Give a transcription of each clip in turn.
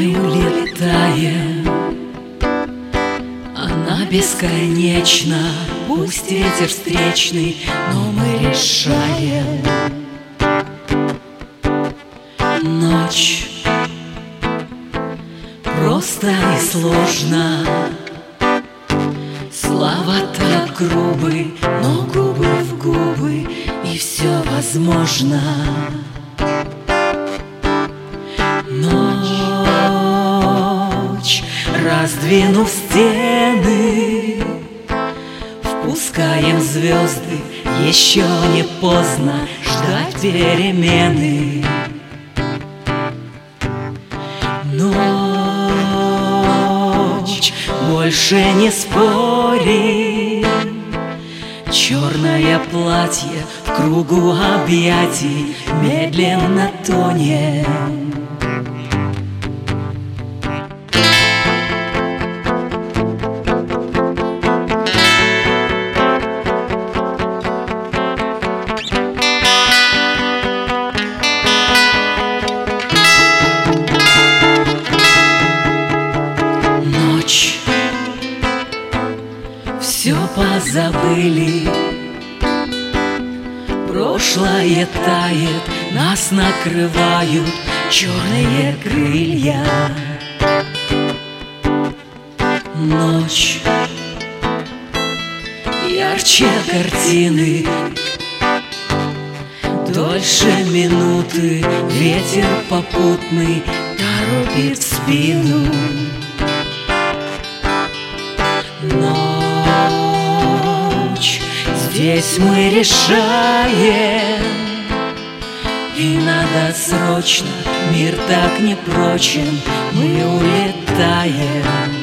Мы улетаем, она бесконечна. Пусть ветер встречный, но мы решаем. Ночь просто и сложно. Слова так грубы, но губы в губы, и все возможно. Ночь, раздвинув стены, впускаем звезды. Еще не поздно ждать перемены. Ночь, больше не спорим. Черное платье в кругу объятий медленно тонет. Все позабыли, прошлое тает, нас накрывают черные крылья. Ночь ярче картины, дольше минуты, ветер попутный торопит в спину. Здесь мы решаем, и надо срочно, мир так непрочен, мы улетаем.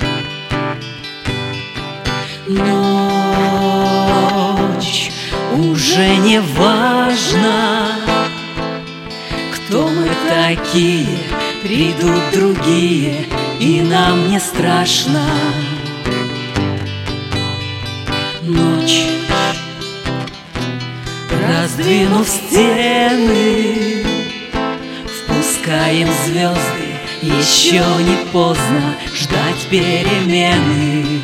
Ночь, уже не важно, кто мы такие, придут другие, и нам не страшно. Ночь, раздвинув стены, впускаем звезды. Еще не поздно ждать перемены.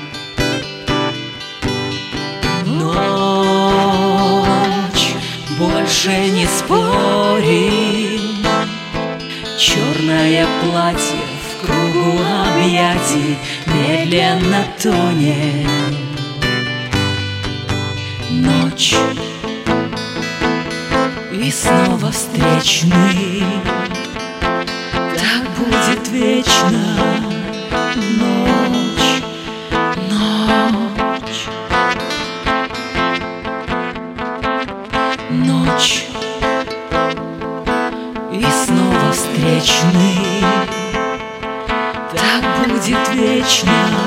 Ночь, больше не спорим. Черное платье в кругу объятий медленно тонет. Ночь, и снова встречный, так будет вечно. Ночь, ночь, ночь, и снова встречный, так будет вечно.